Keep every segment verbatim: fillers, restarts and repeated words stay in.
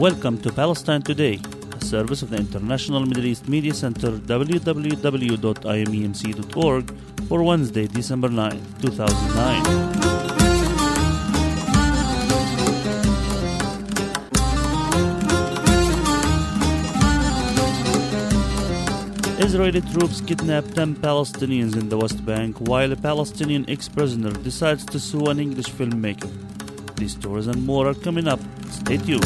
Welcome to Palestine Today, a service of the International Middle East Media Center, w w w dot i m e m c dot org, for Wednesday, December ninth, two thousand nine. Israeli troops kidnapped ten Palestinians in the West Bank while a Palestinian ex-prisoner decides to sue an English filmmaker. These stories and more are coming up. Stay tuned.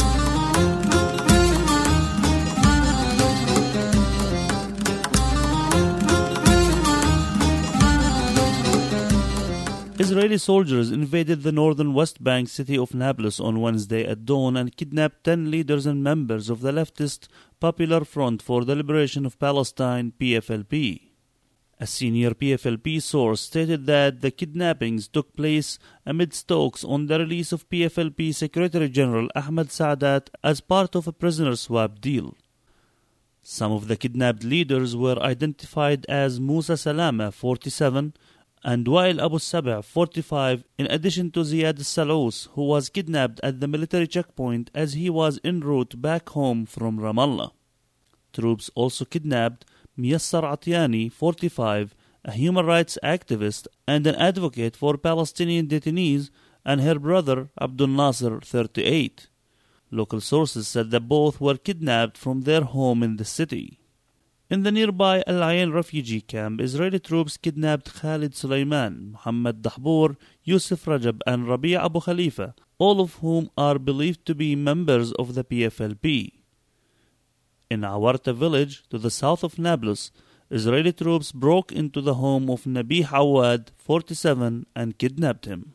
Israeli soldiers invaded the northern West Bank city of Nablus on Wednesday at dawn and kidnapped ten leaders and members of the leftist Popular Front for the Liberation of Palestine, P F L P. A senior P F L P source stated that the kidnappings took place amidst talks on the release of P F L P Secretary General Ahmed Saadat as part of a prisoner swap deal. Some of the kidnapped leaders were identified as Musa Salama, forty-seven, and Wael Abu Saba, forty-five, in addition to Ziad al-Salous, who was kidnapped at the military checkpoint as he was en route back home from Ramallah. Troops also kidnapped Miyassar Atiani, forty-five, a human rights activist and an advocate for Palestinian detainees, and her brother Abdul Nasser, thirty-eight. Local sources said that both were kidnapped from their home in the city. In the nearby Al Ain refugee camp, Israeli troops kidnapped Khalid Suleiman, Muhammad Dahbour, Yusuf Rajab, and Rabi' Abu Khalifa, all of whom are believed to be members of the P F L P. In Awarta village, to the south of Nablus, Israeli troops broke into the home of Nabih Awad, forty-seven, and kidnapped him.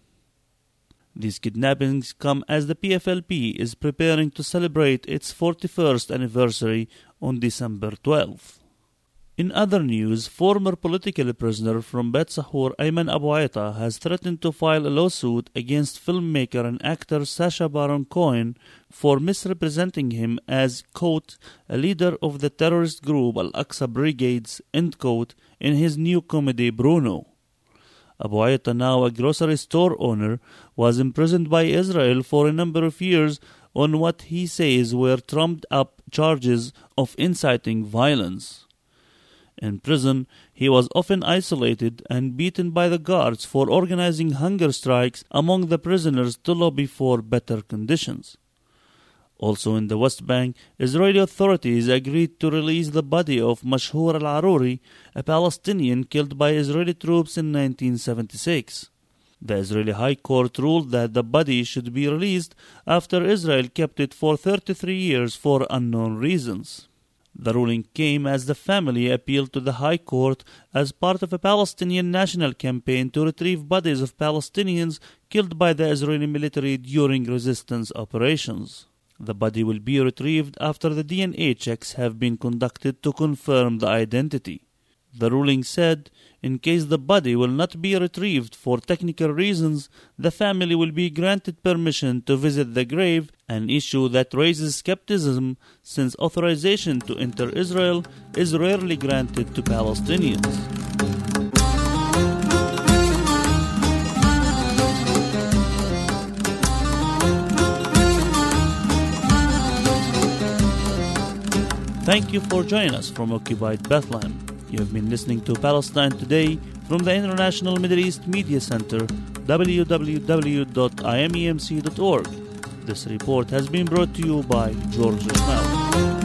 These kidnappings come as the P F L P is preparing to celebrate its forty-first anniversary on December twelfth. In other news, former political prisoner from Bet Sahur Ayman Abu Aita has threatened to file a lawsuit against filmmaker and actor Sacha Baron Cohen for misrepresenting him as, quote, a leader of the terrorist group Al-Aqsa Brigades, end quote, in his new comedy Bruno. Abu Aita, now a grocery store owner, was imprisoned by Israel for a number of years on what he says were trumped-up charges of inciting violence. In prison, he was often isolated and beaten by the guards for organizing hunger strikes among the prisoners to lobby for better conditions. Also in the West Bank, Israeli authorities agreed to release the body of Mashhour al-Aruri, a Palestinian killed by Israeli troops in nineteen seventy-six. The Israeli High Court ruled that the body should be released after Israel kept it for thirty-three years for unknown reasons. The ruling came as the family appealed to the High Court as part of a Palestinian national campaign to retrieve bodies of Palestinians killed by the Israeli military during resistance operations. The body will be retrieved after the D N A checks have been conducted to confirm the identity. The ruling said, in case the body will not be retrieved for technical reasons, the family will be granted permission to visit the grave, an issue that raises skepticism since authorization to enter Israel is rarely granted to Palestinians. Thank you for joining us from occupied Bethlehem. You have been listening to Palestine Today from the International Middle East Media Center, w w w dot i m e m c dot org. This report has been brought to you by George Ismail.